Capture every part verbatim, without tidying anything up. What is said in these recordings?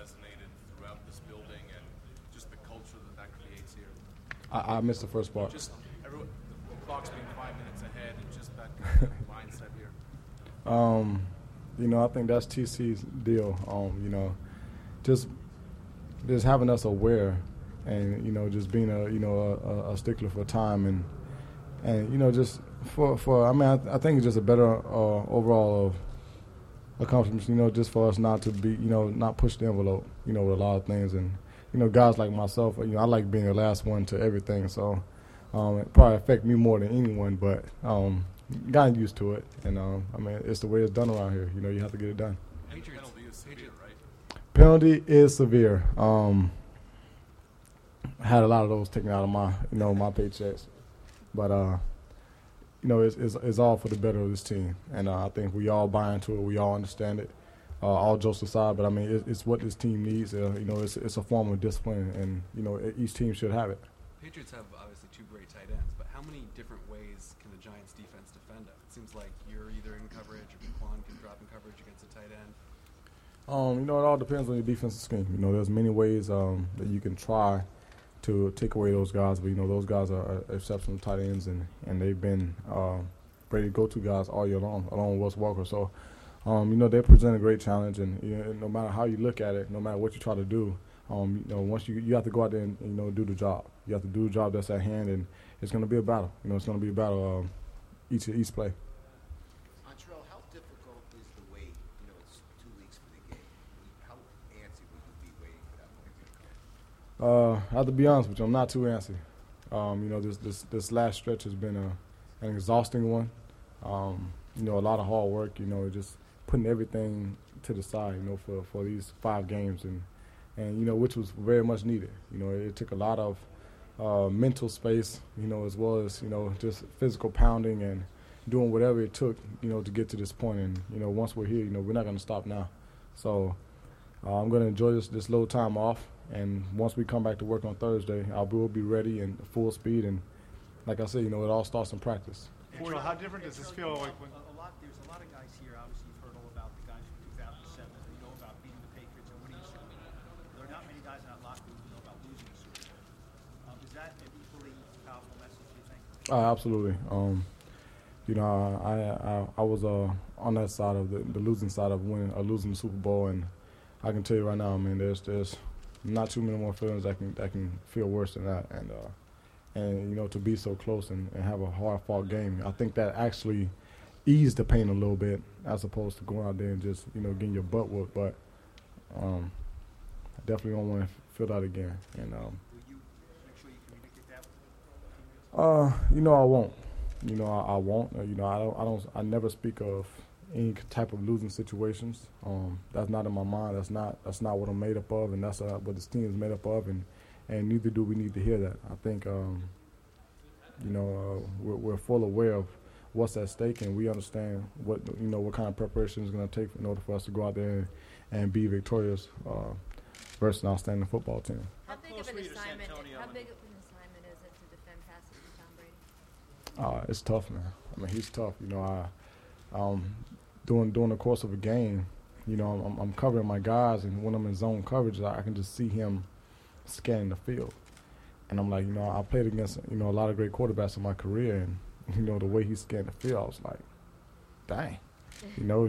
resonated throughout this building and just the culture that that creates here? I, I missed the first part. Just everyone, the clock's being five minutes ahead and just that kind of mindset here. Um, you know, I think that's T C's deal. Um, you know, just just having us aware, and you know, just being a you know a, a stickler for time, and and you know, just for for I mean, I, I think it's just a better uh, overall of accomplishment. You know, just for us not to be you know not push the envelope. You know, with a lot of things, and you know, guys like myself, you know, I like being the last one to everything. So um, it probably affect me more than anyone, but. Um, Gotten used to it, and um, I mean it's the way it's done around here. You know, you have to get it done. And penalty is severe, right? Penalty is severe. Um, I had a lot of those taken out of my, you know, my paychecks, but uh, you know, it's, it's it's all for the better of this team, and uh, I think we all buy into it. We all understand it. Uh, all jokes aside, but I mean it's, it's what this team needs. Uh, you know, it's it's a form of discipline, and you know each team should have it. Patriots have obviously two great tight ends, but how many different ways can the Giants defense defend them? It seems like you're either in coverage or Quan can drop in coverage against a tight end. Um, you know, it all depends on your defensive scheme. You know, there's many ways um, that you can try to take away those guys, but you know, those guys are exceptional tight ends, and, and they've been uh, ready to go-to guys all year long, along with Wes Walker. So, um, you know, they present a great challenge, and you know, no matter how you look at it, no matter what you try to do, um, you know, once you you have to go out there and you know do the job. You have to do the job that's at hand, and it's going to be a battle. You know, it's going to be a battle um, each each play. Antrell, how difficult is the wait? You know, it's two weeks for the game. How antsy will you be waiting for that moment to come? Uh, I have to be honest with you, I'm not too antsy. Um, you know, this this this last stretch has been a an exhausting one. Um, you know, a lot of hard work. You know, just putting everything to the side. You know, for, for these five games, and and you know, which was very much needed. You know, it took a lot of uh, mental space. You know, as well as you know, just physical pounding and doing whatever it took. You know, to get to this point. And you know, once we're here, you know, we're not going to stop now. So uh, I'm going to enjoy this this little time off. And once we come back to work on Thursday, I will be ready and full speed. And like I said, you know, it all starts in practice. Well, how different does this feel like when a lot? There's a lot of guys here. Obviously, you've heard all about the guys from two thousand seven. They know about beating the Patriots and winning a Super Bowl. There are not many guys in that locker room who know about losing a Super Bowl. Um, is that an equally powerful message, do you think? Uh, absolutely. Um, you know, I I, I was uh, on that side of the, the losing side of winning, uh, losing the Super Bowl, and I can tell you right now, I mean, there's there's not too many more feelings that can that can feel worse than that, and uh, and you know, to be so close and, and have a hard fought game, I think that actually eased the pain a little bit, as opposed to going out there and just you know getting your butt whooped. But um, I definitely don't want to feel that again. And um, Will you make sure you communicate that with uh, you know, I won't. You know, I, I won't. Uh, you know, I don't. I don't. I never speak of any type of losing situations. Um, that's not in my mind. That's not that's not what I'm made up of, and that's uh, what this team is made up of, and, and neither do we need to hear that. I think, um, you know, uh, we're, we're full aware of what's at stake, and we understand what you know what kind of preparation is going to take in order for us to go out there and, and be victorious uh, versus an outstanding football team. How big of an assignment? How big of an assignment is it to defend passes from Tom Brady? Uh, it's tough, man. I mean, he's tough. You know, I. Um, During during the course of a game, you know, I'm, I'm covering my guys, and when I'm in zone coverage, I can just see him scanning the field, and I'm like, you know, I played against you know a lot of great quarterbacks in my career, and you know the way he scanned the field, I was like, dang, you know,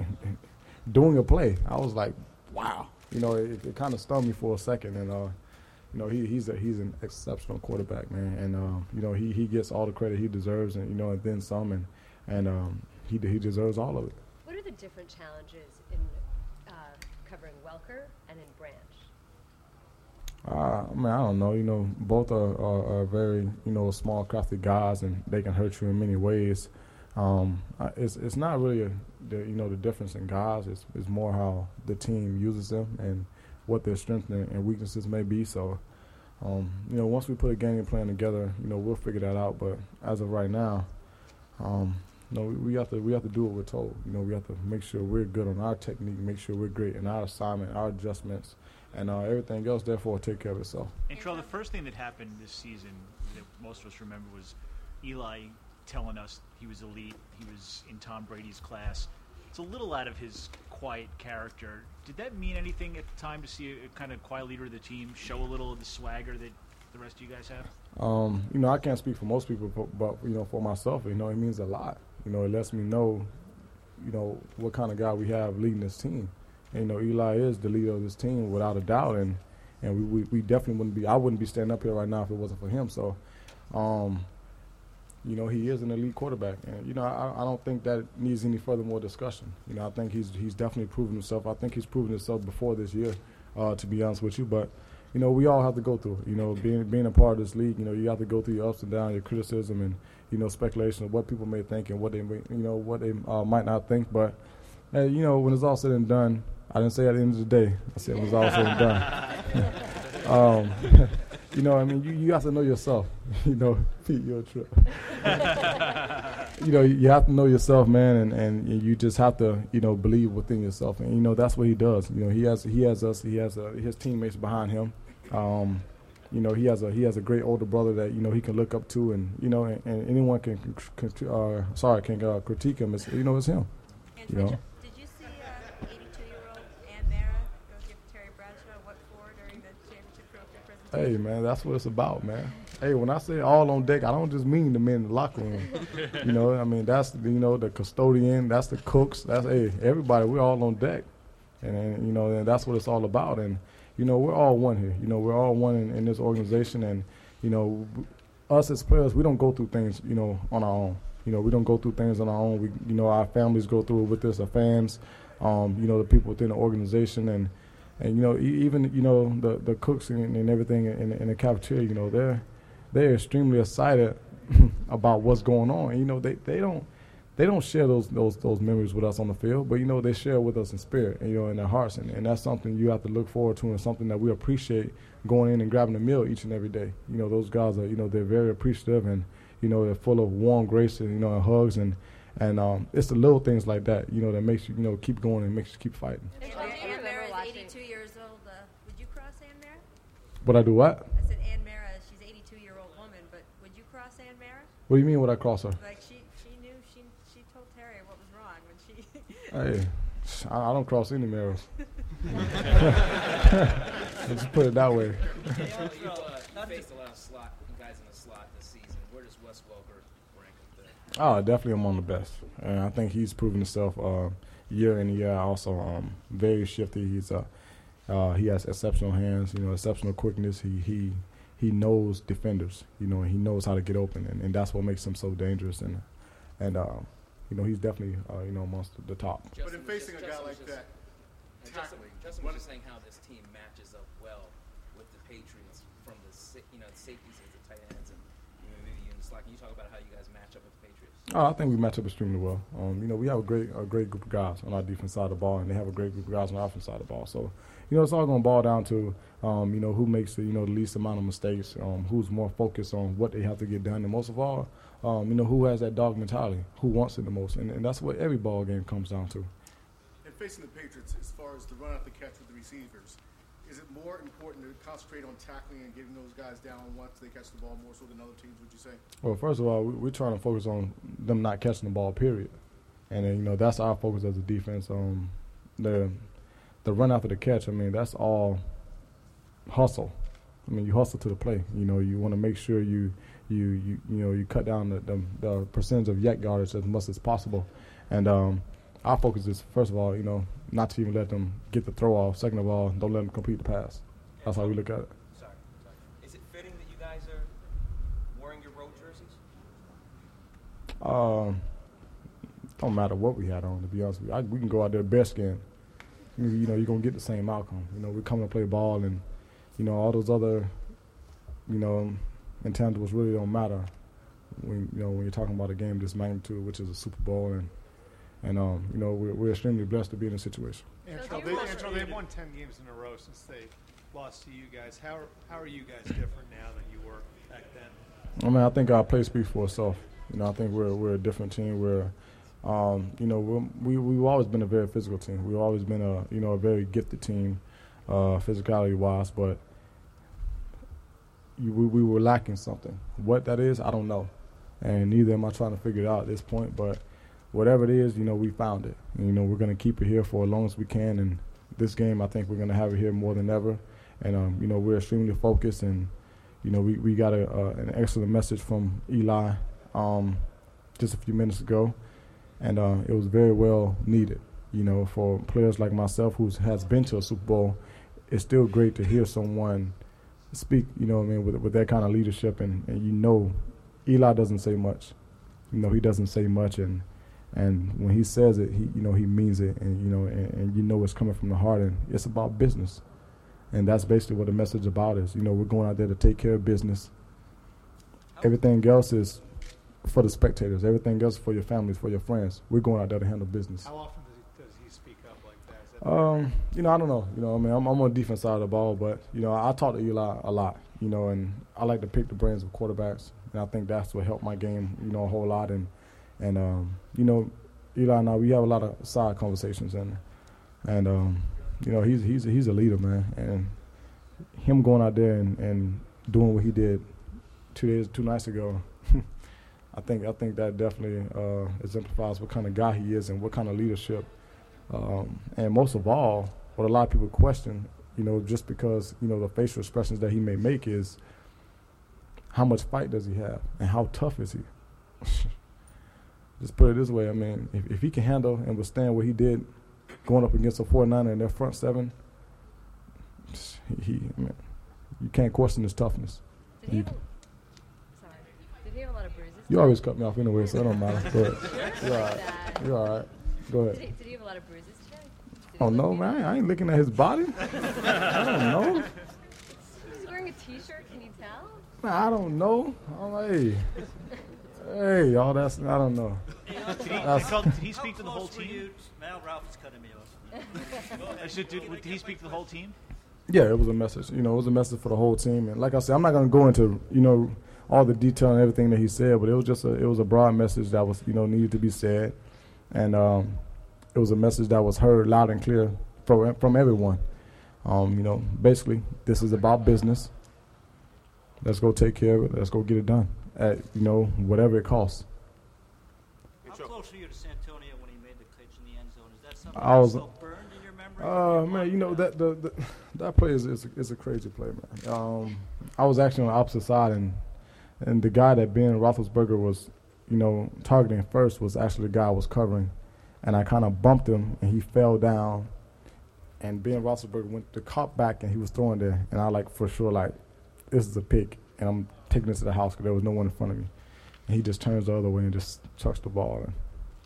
doing a play, I was like, wow, you know, it, it kind of stunned me for a second, and uh, you know, he he's a he's an exceptional quarterback, man, and uh, you know he he gets all the credit he deserves, and you know, and then some, and and um, he he deserves all of it. What are the different challenges in uh, covering Welker and in Branch? Uh, I mean, I don't know. You know, both are, are, are very, you know, small, crafty guys, and they can hurt you in many ways. Um, it's it's not really, a, the, you know, the difference in guys. It's, it's more how the team uses them and what their strengths and weaknesses may be. So, um, you know, once we put a game plan together, you know, we'll figure that out. But as of right now, um, No, we, we have to we have to do what we're told. You know, we have to make sure we're good on our technique, make sure we're great in our assignment, our adjustments, and uh, everything else. Therefore, will take care of itself. And Trell, the first thing that happened this season that most of us remember was Eli telling us he was elite, he was in Tom Brady's class. It's a little out of his quiet character. Did that mean anything at the time to see a, a kind of quiet leader of the team show a little of the swagger that the rest of you guys have? Um, you know, I can't speak for most people, but, but you know, for myself, you know, it means a lot. You know, it lets me know, you know, what kind of guy we have leading this team. And, you know, Eli is the leader of this team without a doubt, and and we, we, we definitely wouldn't be. I wouldn't be standing up here right now if it wasn't for him. So, um, you know, he is an elite quarterback, and you know, I, I don't think that needs any further more discussion. You know, I think he's he's definitely proven himself. I think he's proven himself before this year, uh, to be honest with you, but. You know, we all have to go through it. You know, being being a part of this league, you know, you have to go through your ups and downs, your criticism, and you know, speculation of what people may think and what they, may, you know, what they uh, might not think. But uh, you know, when it's all said and done, I didn't say at the end of the day. I said it was all said and done. um, you know, I mean, you, you have to know yourself. You know, Pete, you're a trip. You know, you have to know yourself, man, and, and you just have to, you know, believe within yourself. And you know, that's what he does. You know, he has he has us, he has uh, his teammates behind him. Um, you know, he has a he has a great older brother that you know he can look up to, and you know, and, and anyone can, can uh, sorry, can uh, critique him. It's, you know, it's him. And you know. Did you see uh, eighty-two-year-old Ann Mara go give Terry Bradshaw what for during the championship trophy presentation? Hey, man, that's what it's about, man. Hey, when I say all on deck, I don't just mean the men in the locker room. You know, I mean that's you know the custodian, that's the cooks, that's hey everybody. We're all on deck, and, and you know and that's what it's all about. And you know, we're all one here. You know, we're all one in, in this organization, and you know, us as players, we don't go through things, you know, on our own. You know, we don't go through things on our own. We, you know, our families go through it with us, our fans, um, you know, the people within the organization, and and you know, e- even you know, the the cooks and, and everything in, in the cafeteria. You know, they're they're extremely excited about what's going on. And, you know, they they don't. They don't share those those those memories with us on the field, but you know they share with us in spirit, and, you know, in their hearts, and, and that's something you have to look forward to, and something that we appreciate going in and grabbing a meal each and every day. You know, those guys are, you know, they're very appreciative, and you know they're full of warm grace and you know and hugs, and and um, it's the little things like that, you know, that makes you you know keep going and makes you keep fighting. And I Ann remember Mara is watching- eighty-two years old. Uh, would you cross Ann Mara? Would I do what? I said Ann Mara. She's eighty-two-year-old woman, but would you cross Ann Mara? What do you mean would I cross her? Like she, she knew she she told Terry what was wrong when she. Hey, I, I don't cross any mirrors. Let's put it that way. Hey, Arthur, you, uh, you faced a lot of slot guys in the slot this season. Where does Wes Welker rank up there? Oh, definitely among the best, and I think he's proven himself uh, year in and year out. Also, um, very shifty. He's uh, uh, he has exceptional hands. You know, exceptional quickness. He he he knows defenders. You know, and he knows how to get open, and, and that's what makes him so dangerous. And and uh, you know, he's definitely uh, you know amongst the top. But in facing a guy like just, that, and Justin, tackling, Justin what- was just saying how this team matches up well with the Patriots from the sa- you know the safeties and the tight ends, and you know, maybe you and Slack. Can you talk about how you guys match up with the Patriots? Oh, I think we match up extremely well. Um, you know, we have a great a great group of guys on our defense side of the ball, and they have a great group of guys on our offense side of the ball. So, you know, it's all going to boil down to, um, you know, who makes the, you know, the least amount of mistakes, um, who's more focused on what they have to get done, and most of all, um, you know, who has that dog mentality, who wants it the most, and, and that's what every ball game comes down to. And facing the Patriots, as far as the run out the catch with the receivers, is it more important to concentrate on tackling and getting those guys down once they catch the ball more so than other teams, would you say? Well, first of all, we, we're trying to focus on them not catching the ball, period. And then, you know, that's our focus as a defense. Um, the the run after the catch, I mean, that's all hustle. I mean, you hustle to the play. You know, you want to make sure you you you you know you cut down the, the, the percentage of yak yardage as much as possible. And um, our focus is, first of all, you know, not to even let them get the throw off. Second of all, don't let them complete the pass. That's how we look at it. Sorry, sorry. Is it fitting that you guys are wearing your road jerseys? Um, don't matter what we had on, to be honest with you. I, we can go out there bearskin. You, you know, you're going to get the same outcome. You know, we're coming to play ball, and, you know, all those other, you know, intangibles really don't matter when, you know, when you're talking about a game of this magnitude, which is a Super Bowl, and, and um, you know, we're, we're extremely blessed to be in this situation. Antrell, they, Antrell, they've won ten games in a row since they lost to you guys. How are, how are you guys different now than you were back then? I mean, I think our play speaks for itself. You know, I think we're we're a different team. We're, um, you know, we're, we we've always been a very physical team. We've always been a you know a very gifted team, uh, physicality wise. But you, we we were lacking something. What that is, I don't know, and neither am I trying to figure it out at this point. But whatever it is, you know, we found it. And, you know, we're going to keep it here for as long as we can. And this game, I think we're going to have it here more than ever. And, um, you know, we're extremely focused. And, you know, we, we got a, uh, an excellent message from Eli um, just a few minutes ago. And uh, it was very well needed. You know, for players like myself who has been to a Super Bowl, it's still great to hear someone speak, you know what I mean, with, with that kind of leadership. And, and, you know, Eli doesn't say much. You know, he doesn't say much. And and when he says it, he, you know, he means it. And, you know, and, and you know it's coming from the heart. And it's about business. And that's basically what the message about is. You know, we're going out there to take care of business. Everything else is for the spectators. Everything else is for your families, for your friends. We're going out there to handle business. How often does he, does he speak up like that? Is that Um, you know, I don't know. You know, I mean, I'm, I'm on the defense side of the ball, but you know, I, I talk to Eli a lot. You know, and I like to pick the brains of quarterbacks, and I think that's what helped my game. You know, a whole lot. And and um, you know, Eli and I, we have a lot of side conversations, and and um, you know, he's he's he's a leader, man. And him going out there and, and doing what he did two days, two nights ago. I think I think that definitely uh, exemplifies what kind of guy he is and what kind of leadership. Um, and most of all, what a lot of people question, you know, just because, you know, the facial expressions that he may make is how much fight does he have and how tough is he? Just put it this way, I mean, if, if he can handle and withstand what he did going up against a forty-niner in their front seven, he, I mean, you can't question his toughness. Did he, have, sorry, did he have a lot of bruises? You always cut me off anyway, so it don't matter. Go ahead. You're all right. You're all right. Go ahead. Did he, did he have a lot of bruises today? Did Oh, no, man. I ain't looking at his body. I don't know. He's wearing a T-shirt. Can you tell? I don't know. I'm like, hey. Hey, y'all, that's, I don't know. Did he, That's- did he speak to the whole Close for team? you. Now Ralph is cutting me off. I said, did, did he speak to the whole team? Yeah, it was a message. You know, it was a message for the whole team. And like I said, I'm not going to go into, you know, all the detail and everything that he said, but it was just a, it was a broad message that was, you know, needed to be said. And um, it was a message that was heard loud and clear from, from everyone. Um, you know, basically, this is about business. Let's go take care of it. Let's go get it done at, you know, whatever it costs. How close were you to Santonio when he made the catch in the end zone? Is that something I was, that's still burned in your memory? Uh, man, you know that the, the that play is is a, is a crazy play, man. Um, I was actually on the opposite side, and and the guy that Ben Roethlisberger was, you know, targeting first was actually the guy I was covering, and I kind of bumped him, and he fell down, and Ben Roethlisberger went to caught back, and he was throwing there, and I like for sure like, this is a pick, and I'm taking this to the house because there was no one in front of me, and he just turns the other way and just chucks the ball. And,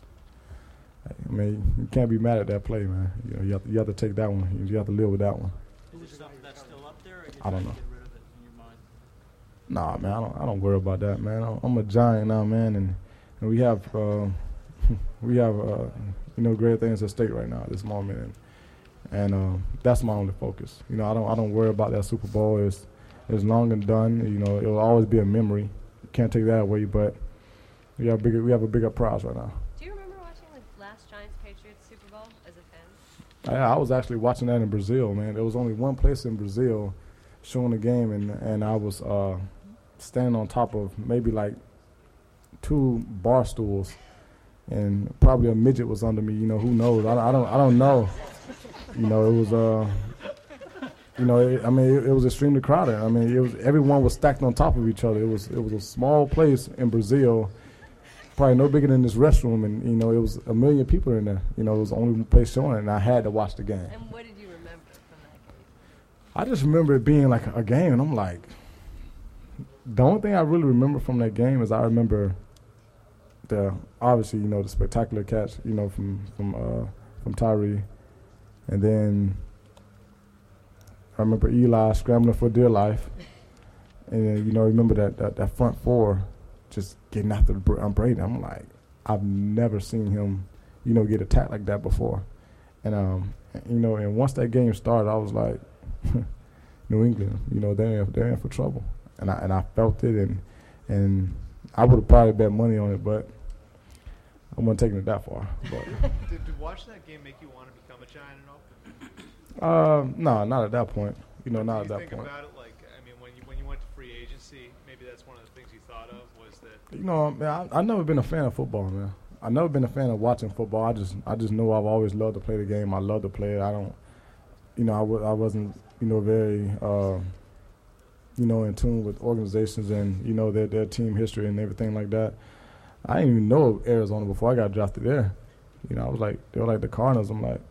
I mean, you can't be mad at that play, man. You know, you have to, you have to take that one. You have to live with that one. Is it something that's still up there, or you I don't trying to know. get rid of it in your mind? Nah, man, I don't. I don't worry about that, man. I'm, I'm a Giant now, man, and, and we have uh, we have uh, you know, great things at stake right now at this moment, and and uh, that's my only focus. You know, I don't I don't worry about that Super Bowl. It's it's long and done. You know, it'll always be a memory. You can't take that away, but we have bigger we have a bigger prize right now. Do you remember watching the last Giants-Patriots Super Bowl as a fan? I, I was actually watching that in Brazil, man. There was only one place in Brazil showing the game, and and I was uh, standing on top of maybe like two bar stools, and probably a midget was under me. You know, who knows? I, I don't I don't know. You know, it was uh, you know, it, I mean, it, it was extremely crowded. I mean, it was everyone was stacked on top of each other. It was it was a small place in Brazil. Probably no bigger than this restroom, and you know it was a million people in there. You know, it was the only place showing it, and I had to watch the game. And what did you remember from that game? I just remember it being like a game, and I'm like, the only thing I really remember from that game is I remember the obviously you know the spectacular catch, you know, from from uh, from Tyree, and then I remember Eli scrambling for dear life, and then, you know, remember that that, that front four. Just getting after the um, Brady. I'm like, I've never seen him, you know, get attacked like that before. And, um, you know, and once that game started, I was like, New England, you know, they're in, they're in for trouble. And I and I felt it, and and I would have probably bet money on it, but I wasn't taking it that far. But Did, did watching that game make you want to become a Giant at all? uh, no, not at that point. You know, not Do at you that think point. about it like, I mean, when you when you went to free agency, maybe that's one of the things you thought of was that. You know, man, I, I've never been a fan of football, man. I've never been a fan of watching football. I just I just know I've always loved to play the game. I love to play it. I don't, you know, I, w- I wasn't, you know, very, uh, you know, in tune with organizations and, you know, their, their team history and everything like that. I didn't even know Arizona before I got drafted there. You know, I was like, they were like the Cardinals. I'm like,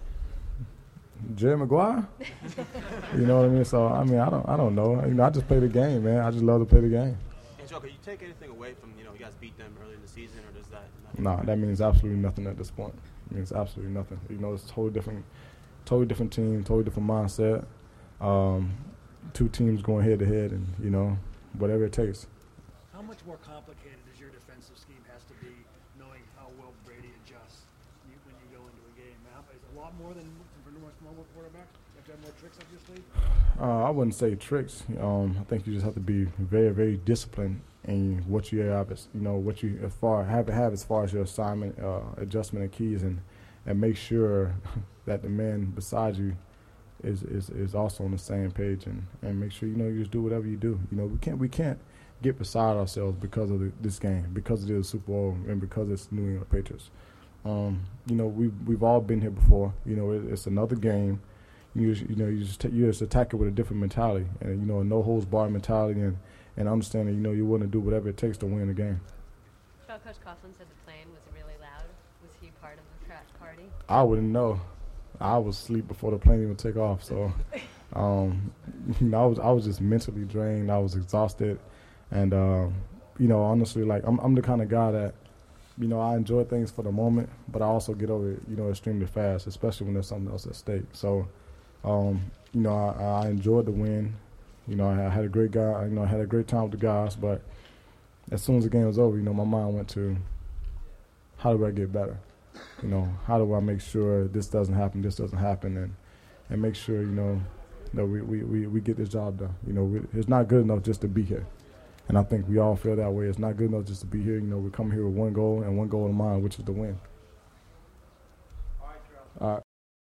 Jerry Maguire? You know what I mean? So, I mean, I don't I don't know. You know, I just play the game, man. I just love to play the game. And Joe, could you take anything away from, you know, you guys beat them early in the season, or does that not? No, nah, that means absolutely nothing at this point. It means absolutely nothing. You know, it's a totally different, totally different team, totally different mindset. Um, two teams going head to head, and you know, whatever it takes. How much more complicated does your defensive scheme has to be, knowing how well Brady adjusts you, when you go into a game? Now, is it a lot more than for normal quarterback? You have to have more tricks up your sleeve. Uh, I wouldn't say tricks. Um, I think you just have to be very, very disciplined in what you have, as, you know, what you as far have have as far as your assignment, uh, adjustment, and keys, and and make sure that the man beside you is, is, is also on the same page, and, and make sure you know you just do whatever you do. You know, we can't we can't get beside ourselves because of the, this game, because it is Super Bowl, and because it's New England Patriots. Um, you know, we've we've all been here before. You know, it, it's another game. You just, you know you just t- you just attack it with a different mentality, and you know, a no holds barred mentality, and and understanding you know you want to do whatever it takes to win the game. Well, Coach Coughlin said the plane was really loud. Was he part of the frat party? I wouldn't know. I was asleep before the plane even took off, so um, you know, I was I was just mentally drained. I was exhausted, and um, you know, honestly, like I'm I'm the kind of guy that, you know, I enjoy things for the moment, but I also get over it, you know, extremely fast, especially when there's something else at stake. So, um, you know, I, I enjoyed the win. You know, I had a great guy. You know, I had a great time with the guys. But as soon as the game was over, you know, my mind went to, how do I get better? You know, how do I make sure this doesn't happen, this doesn't happen, and and make sure, you know, that we we, we, we get this job done. You know, we, it's not good enough just to be here. And I think we all feel that way. It's not good enough just to be here. You know, we come here with one goal and one goal in mind, which is to win.